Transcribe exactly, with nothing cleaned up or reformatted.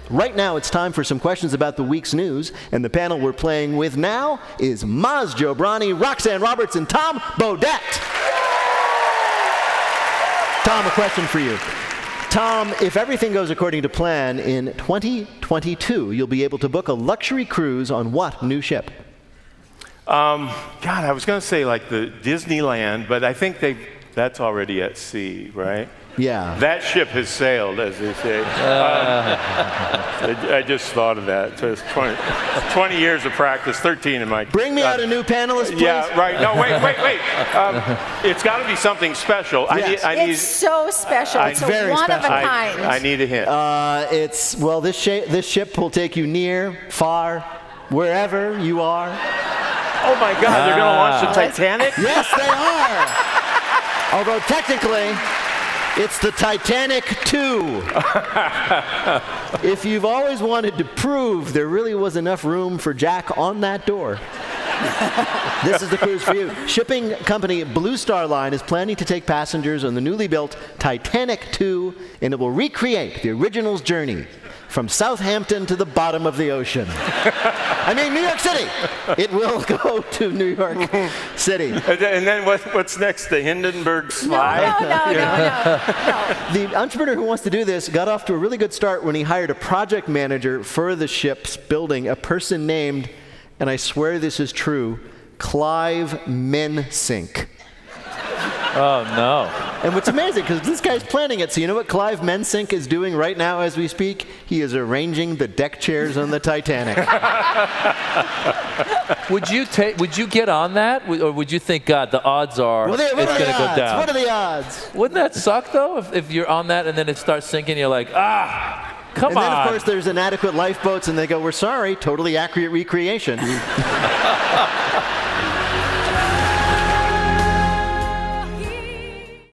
Right now, it's time for some questions about the week's news, and the panel we're playing with now is Maz Jobrani, Roxanne Roberts, and Tom Bodette. Tom, a question for you. Tom, if everything goes according to plan, in twenty twenty-two, you'll be able to book a luxury cruise on what new ship? Um, God, I was going to say like the Disneyland, but I think they that's already at sea, right? Yeah. That ship has sailed, as they say. Uh, I, I just thought of that. So it's twenty, twenty years of practice, thirteen in my... Bring me uh, out a new panelist, please. Yeah, right. No, wait, wait, wait. Um, it's got to be something special. Yes. I need, I need, it's so special. I, it's a very one special. of a I, kind. I need a hint. Uh, it's, well, this, sh- this ship will take you near, far, wherever you are. Oh, my God, they're going to launch the Titanic? Yes, they are. Although technically, it's the Titanic two. If you've always wanted to prove there really was enough room for Jack on that door, this is the cruise for you. Shipping company Blue Star Line is planning to take passengers on the newly built Titanic two, and it will recreate the original's journey from Southampton to the bottom of the ocean. I mean, New York City. It will go to New York City. And then what, what's next? The Hindenburg slide? No, no, no, no, no, no. The entrepreneur who wants to do this got off to a really good start when he hired a project manager for the ship's building, a person named, and I swear this is true, Clive Mensink. Oh, no. And what's amazing, because this guy's planning it, so you know what Clive Mensink is doing right now as we speak? He is arranging the deck chairs on the Titanic. Would you take? Would you get on that, or would you think, God, the odds are Well, there- what it's are the going to go odds? down? What are the odds? Wouldn't that suck though? If, if you're on that and then it starts sinking, you're like, ah, come And then, on. of course, there's inadequate lifeboats, and they go, we're sorry, totally accurate recreation.